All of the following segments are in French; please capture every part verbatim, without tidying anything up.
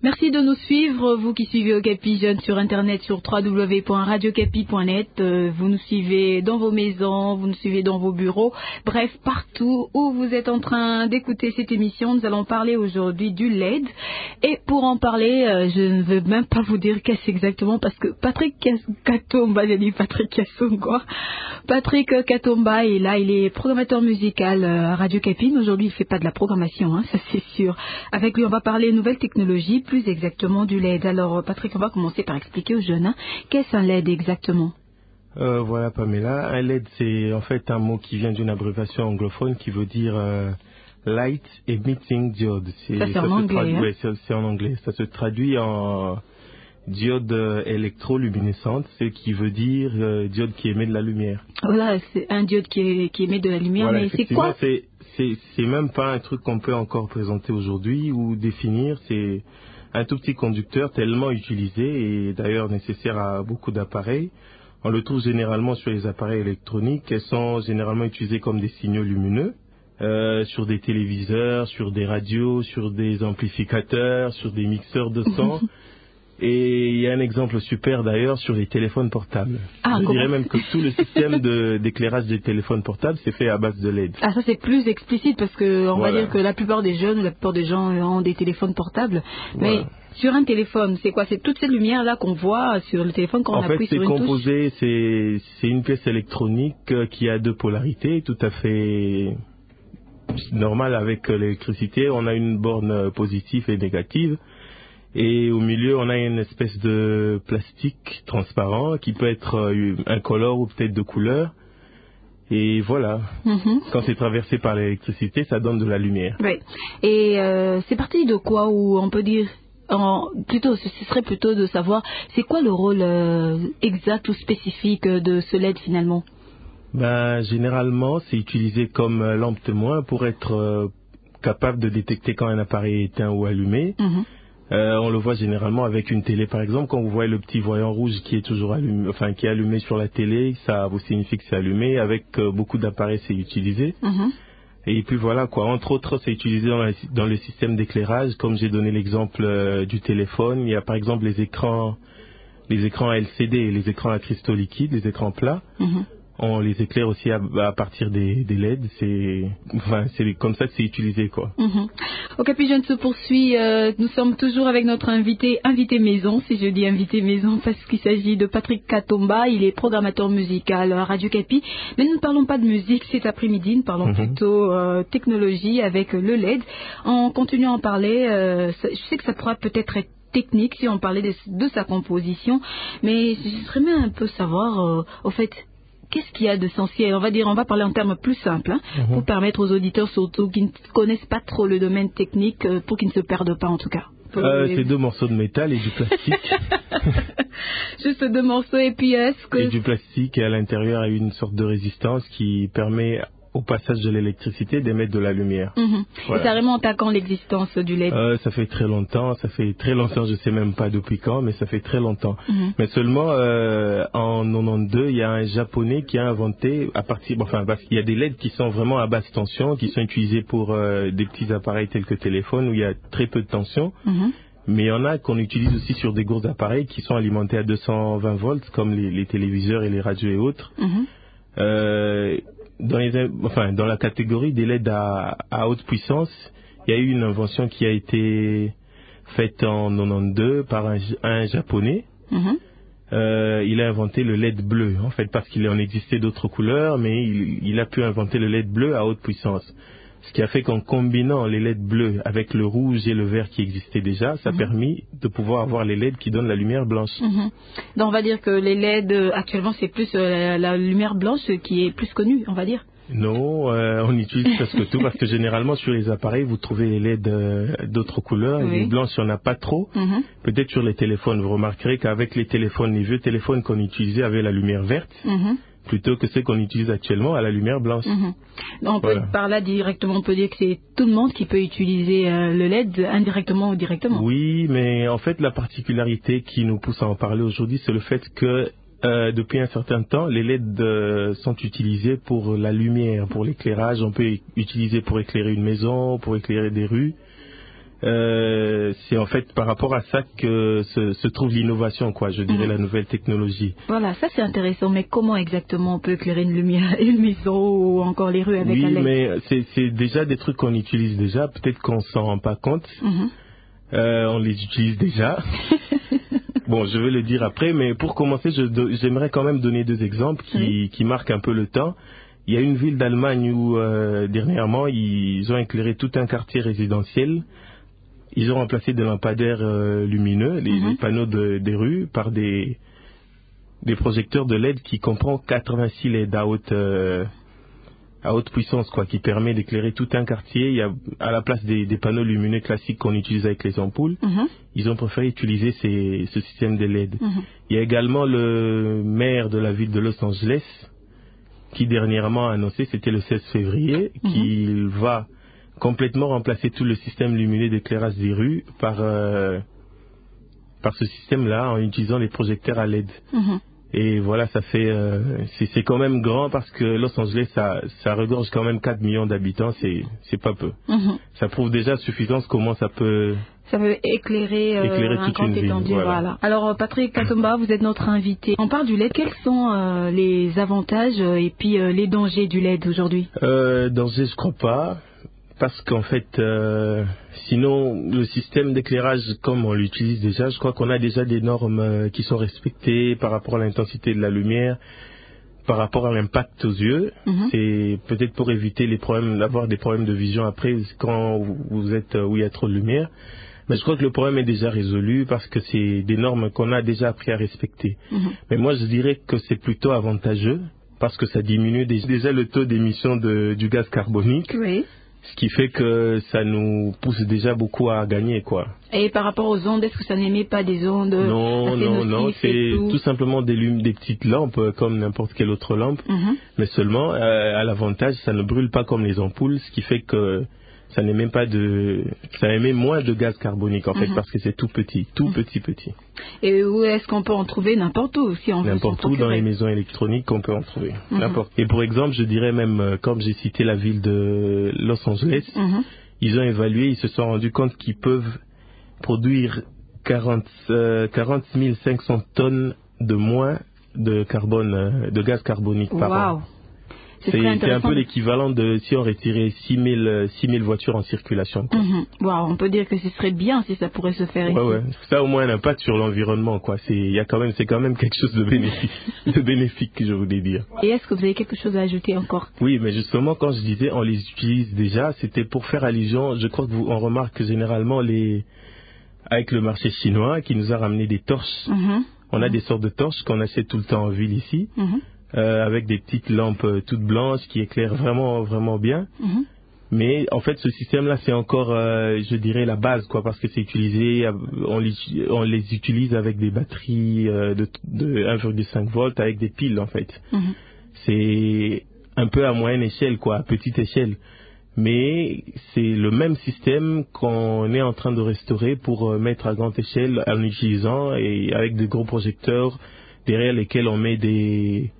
Merci de nous suivre, vous qui suivez Okapi Jeune sur internet sur w w w point radio capi point net. Euh, vous nous suivez dans vos maisons, vous nous suivez dans vos bureaux, bref, partout où vous êtes en train d'écouter cette émission. Nous allons parler aujourd'hui du L E D. Et pour en parler, euh, je ne veux même pas vous dire qu'est-ce exactement parce que Patrick Katomba, j'ai dit Patrick Kasson quoi. Patrick Katomba est là, il est programmateur musical à Radio Capi. Aujourd'hui, il fait pas de la programmation, hein, ça c'est sûr. Avec lui, on va parler nouvelles technologies, plus exactement du L E D. Alors, Patrick, on va commencer par expliquer aux jeunes, hein, qu'est-ce un L E D exactement? euh, Voilà, Pamela. Un L E D, c'est en fait un mot qui vient d'une abréviation anglophone qui veut dire euh, Light Emitting Diode. C'est, ça, c'est ça en anglais. Tradu- hein ouais, c'est, c'est en anglais. Ça se traduit en diode électroluminescente, ce qui veut dire euh, diode qui émet de la lumière. Voilà, c'est un diode qui, est, qui émet de la lumière, voilà, mais c'est quoi? c'est, c'est, c'est même pas un truc qu'on peut encore présenter aujourd'hui ou définir. C'est un tout petit conducteur tellement utilisé et d'ailleurs nécessaire à beaucoup d'appareils. On le trouve généralement sur les appareils électroniques. Elles sont généralement utilisées comme des signaux lumineux. Euh, sur des téléviseurs, sur des radios, sur des amplificateurs, sur des mixeurs de son. Et il y a un exemple super d'ailleurs sur les téléphones portables. Ah, Je comment... dirais même que tout le système de, d'éclairage des téléphones portables c'est fait à base de L E D. Ah, ça c'est plus explicite parce que on voilà. va dire que la plupart des jeunes ou la plupart des gens ont des téléphones portables. Mais voilà. Sur un téléphone, c'est quoi? C'est toutes ces lumières là qu'on voit sur le téléphone quand en on appuie fait, sur une touche. En fait, c'est composé, c'est, c'est une pièce électronique qui a deux polarités, tout à fait normale avec l'électricité. On a une borne positive et négative. Et au milieu, on a une espèce de plastique transparent qui peut être incolore ou peut-être de couleur. Et voilà, mm-hmm. Quand c'est traversé par l'électricité, ça donne de la lumière. Oui. Et euh, c'est parti de quoi, ou on peut dire, en, plutôt, ce serait plutôt de savoir, c'est quoi le rôle euh, exact ou spécifique de ce L E D finalement? Ben, généralement, c'est utilisé comme lampe témoin pour être euh, capable de détecter quand un appareil est éteint ou allumé. Mm-hmm. Euh, on le voit généralement avec une télé, par exemple, quand vous voyez le petit voyant rouge qui est toujours allumé, enfin qui est allumé sur la télé, ça vous signifie que c'est allumé. Avec euh, beaucoup d'appareils, c'est utilisé. Mm-hmm. Et puis voilà quoi. Entre autres, c'est utilisé dans, la, dans le système d'éclairage, comme j'ai donné l'exemple euh, du téléphone. Il y a par exemple les écrans, les écrans L C D, les écrans à cristaux liquides, les écrans plats. Mm-hmm. On les éclaire aussi à, à partir des, des L E D. C'est, enfin, c'est comme ça que c'est utilisé, quoi. Mm-hmm. Okapi Jeune se poursuit. Euh, nous sommes toujours avec notre invité, invité maison, si je dis invité maison, parce qu'il s'agit de Patrick Katomba. Il est programmateur musical à Radio Capi. Mais nous ne parlons pas de musique cet après-midi. Nous parlons mm-hmm. plutôt euh, technologie avec le L E D. En continuant à en parler, euh, je sais que ça pourra peut-être être technique si on parlait de, de sa composition, mais je serais bien un peu savoir, euh, au fait, qu'est-ce qu'il y a d'essentiel? On va dire, on va parler en termes plus simples, hein, mm-hmm. pour permettre aux auditeurs, surtout qui ne connaissent pas trop le domaine technique, pour qu'ils ne se perdent pas en tout cas. Euh, les... C'est deux morceaux de métal et du plastique. Juste deux morceaux et puis est-ce que... Et du plastique et à l'intérieur il y a une sorte de résistance qui permet au passage de l'électricité d'émettre de la lumière. Mm-hmm. Voilà. Et c'est vraiment attaquant l'existence du L E D? euh, Ça fait très longtemps, ça fait très longtemps, je sais même pas depuis quand, mais ça fait très longtemps. Mm-hmm. Mais seulement euh, en quatre-vingt-douze, il y a un japonais qui a inventé, à partir, enfin, parce qu'il y a des L E D qui sont vraiment à basse tension, qui sont utilisés pour euh, des petits appareils tels que téléphone où il y a très peu de tension. Mm-hmm. Mais il y en a qu'on utilise aussi sur des gros appareils qui sont alimentés à deux cent vingt volts, comme les, les téléviseurs et les radios et autres. Mm-hmm. Euh, Dans, les, enfin, dans la catégorie des L E D à, à haute puissance, il y a eu une invention qui a été faite en quatre-vingt-douze par un, un japonais. Mm-hmm. Euh, il a inventé le L E D bleu, en fait, parce qu'il en existait d'autres couleurs, mais il, il a pu inventer le L E D bleu à haute puissance. Ce qui a fait qu'en combinant les L E D bleus avec le rouge et le vert qui existaient déjà, ça a mm-hmm. permis de pouvoir avoir les L E D qui donnent la lumière blanche. Mm-hmm. Donc on va dire que les L E D, actuellement, c'est plus euh, la lumière blanche qui est plus connue, on va dire. Non, euh, on utilise presque tout parce que généralement sur les appareils, vous trouvez les L E D euh, d'autres couleurs. Oui. Les blanches, il n'y en a pas trop. Mm-hmm. Peut-être sur les téléphones, vous remarquerez qu'avec les téléphones, les vieux téléphones qu'on utilisait avaient la lumière verte. Mm-hmm. Plutôt que ceux qu'on utilise actuellement à la lumière blanche. Mmh. Donc, voilà. Par là, directement, on peut dire que c'est tout le monde qui peut utiliser euh, le L E D, indirectement ou directement. Oui, mais en fait, la particularité qui nous pousse à en parler aujourd'hui, c'est le fait que euh, depuis un certain temps, les L E D euh, sont utilisés pour la lumière, pour l'éclairage. On peut utiliser pour éclairer une maison, pour éclairer des rues. Euh, c'est en fait par rapport à ça que se, se trouve l'innovation, quoi. Je dirais mmh. la nouvelle technologie. Voilà, ça c'est intéressant. Mais comment exactement on peut éclairer une lumière, une maison ou encore les rues avec oui, la L E D? Oui, mais c'est, c'est déjà des trucs qu'on utilise déjà. Peut-être qu'on s'en rend pas compte. Mmh. Euh, on les utilise déjà. Bon, je vais le dire après, mais pour commencer, je do- j'aimerais quand même donner deux exemples qui, oui. qui marquent un peu le temps. Il y a une ville d'Allemagne où euh, dernièrement ils ont éclairé tout un quartier résidentiel. Ils ont remplacé des lampadaires euh, lumineux, les, mm-hmm. les panneaux de, des rues, par des, des projecteurs de L E D qui comprennent quatre-vingt-six L E D à haute, euh, à haute puissance, quoi, qui permet d'éclairer tout un quartier. Il y a, à la place des, des panneaux lumineux classiques qu'on utilise avec les ampoules, mm-hmm. ils ont préféré utiliser ces, ce système de L E D. Mm-hmm. Il y a également le maire de la ville de Los Angeles qui dernièrement a annoncé, c'était le seize février, mm-hmm. qu'il va complètement remplacer tout le système lumineux d'éclairage des rues par, euh, par ce système-là en utilisant les projecteurs à L E D. Mm-hmm. Et voilà, ça fait, euh, c'est, c'est quand même grand parce que Los Angeles, ça, ça regorge quand même quatre millions d'habitants, c'est, c'est pas peu. Mm-hmm. Ça prouve déjà suffisance comment ça peut... Ça peut éclairer, euh, éclairer un toute grand une ville, étendue. voilà. Voilà. Alors, Patrick Katumba, vous êtes notre invité. On parle du L E D. Quels sont euh, les avantages et puis euh, les dangers du L E D aujourd'hui? euh, Dangers, je crois pas. Parce qu'en fait, euh, sinon, le système d'éclairage, comme on l'utilise déjà, je crois qu'on a déjà des normes euh, qui sont respectées par rapport à l'intensité de la lumière, par rapport à l'impact aux yeux. Mm-hmm. C'est peut-être pour éviter les problèmes, d'avoir des problèmes de vision après quand vous, vous êtes où il y a trop de lumière. Mais je crois que le problème est déjà résolu parce que c'est des normes qu'on a déjà appris à respecter. Mm-hmm. Mais moi, je dirais que c'est plutôt avantageux parce que ça diminue déjà le taux d'émission de, du gaz carbonique. Oui. Ce qui fait que ça nous pousse déjà beaucoup à gagner, quoi. Et par rapport aux ondes, est-ce que ça n'émet pas des ondes? Non, non, non, c'est tout, tout simplement des, lum- des petites lampes comme n'importe quelle autre lampe. Mm-hmm. Mais seulement, euh, à l'avantage, ça ne brûle pas comme les ampoules, ce qui fait que ça n'émet pas de, ça émet moins de gaz carbonique en fait, mm-hmm. parce que c'est tout petit, tout mm-hmm. petit, petit. Et où est-ce qu'on peut en trouver? N'importe où, si on veut. N'importe où dans les maisons électroniques qu'on peut en trouver. Mm-hmm. N'importe. Et pour exemple, je dirais même, comme j'ai cité la ville de Los Angeles, mm-hmm. ils ont évalué, ils se sont rendus compte qu'ils peuvent produire quarante mille cinq cents tonnes de moins de carbone, de gaz carbonique par wow. an. C'est, c'est un peu l'équivalent de si on retirait six mille voitures en circulation. Mm-hmm. Wow, on peut dire que ce serait bien si ça pourrait se faire ouais, ici. Ouais. Ça a au moins un impact sur l'environnement, quoi. C'est, y a quand même, c'est quand même quelque chose de bénéfique, de bénéfique que je voulais dire. Et est-ce que vous avez quelque chose à ajouter encore? Oui, mais justement, quand je disais on les utilise déjà, c'était pour faire allusion. Je crois que vous, on remarque que généralement les, avec le marché chinois qui nous a ramené des torches, mm-hmm. on a mm-hmm. des sortes de torches qu'on achète tout le temps en ville ici. Mm-hmm. Euh, avec des petites lampes euh, toutes blanches qui éclairent vraiment vraiment bien. Mm-hmm. Mais en fait, ce système-là, c'est encore, euh, je dirais, la base, quoi, parce que c'est utilisé, on les, on les utilise avec des batteries euh, de, de un virgule cinq volts avec des piles, en fait. Mm-hmm. C'est un peu à moyenne échelle, quoi, à petite échelle. Mais c'est le même système qu'on est en train de restaurer pour euh, mettre à grande échelle en utilisant et avec de gros projecteurs derrière lesquels on met des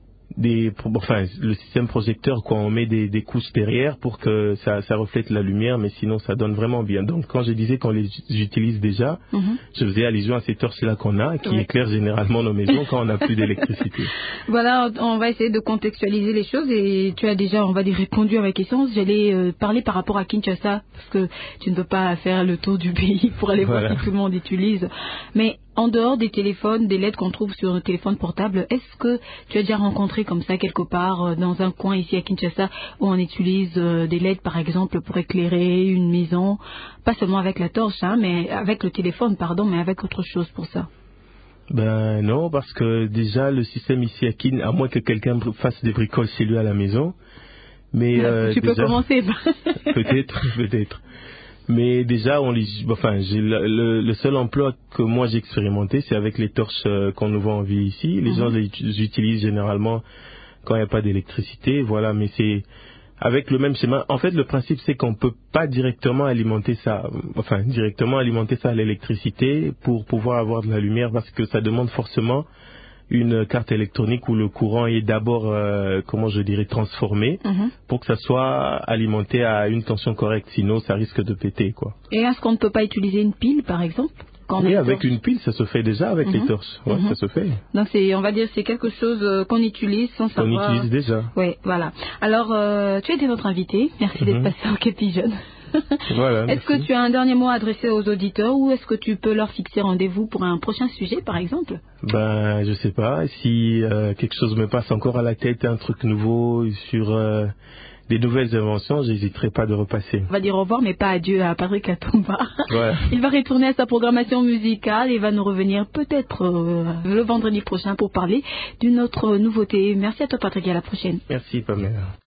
des enfin le système projecteur quoi, on met des, des couches derrière pour que ça, ça reflète la lumière, mais sinon ça donne vraiment bien. Donc quand je disais qu'on les utilise déjà, mm-hmm. je faisais allusion à ces torches là qu'on a qui ouais. éclairent généralement nos maisons quand on n'a plus d'électricité. Voilà, on va essayer de contextualiser les choses et tu as déjà, on va dire, répondu à ma question. J'allais euh, parler par rapport à Kinshasa parce que tu ne peux pas faire le tour du pays pour aller voilà. voir si tout le monde utilise. Mais en dehors des téléphones, des L E D qu'on trouve sur nos téléphones portables, est-ce que tu as déjà rencontré comme ça quelque part dans un coin ici à Kinshasa où on utilise des L E D par exemple pour éclairer une maison, pas seulement avec la torche, hein, mais avec le téléphone, pardon, mais avec autre chose pour ça? Ben non, parce que déjà le système ici à Kin, à moins que quelqu'un fasse des bricoles chez lui à la maison, mais euh, tu déjà, peux commencer. peut-être, peut-être. Mais déjà, on les, enfin, j'ai le, le, le seul emploi que moi j'ai expérimenté, c'est avec les torches euh, qu'on nous vend en ville ici. Les mm-hmm. gens les utilisent généralement quand il n'y a pas d'électricité, voilà. Mais c'est avec le même schéma. En fait, le principe c'est qu'on peut pas directement alimenter ça, enfin directement alimenter ça à l'électricité pour pouvoir avoir de la lumière, parce que ça demande forcément une carte électronique où le courant est d'abord, euh, comment je dirais, transformé mm-hmm. pour que ça soit alimenté à une tension correcte. Sinon, ça risque de péter, quoi. Et est-ce qu'on ne peut pas utiliser une pile, par exemple? Quand oui, avec une pile, ça se fait déjà avec mm-hmm. les torches. Ouais, mm-hmm. ça se fait. Donc, c'est, on va dire, c'est quelque chose qu'on utilise sans savoir. On utilise déjà. Oui, voilà. Alors, euh, tu étais notre invité. Merci mm-hmm. d'être passé au Capi Jeune. Voilà, est-ce que tu as un dernier mot à adresser aux auditeurs ou est-ce que tu peux leur fixer rendez-vous pour un prochain sujet, par exemple? Ben, je sais pas. Si euh, quelque chose me passe encore à la tête, un truc nouveau sur euh, des nouvelles inventions, j'hésiterai pas de repasser. On va dire au revoir, mais pas adieu à Patrick Katumba. Ouais. Il va retourner à sa programmation musicale et va nous revenir peut-être euh, le vendredi prochain pour parler d'une autre nouveauté. Merci à toi, Patrick, et à la prochaine. Merci, Pamela.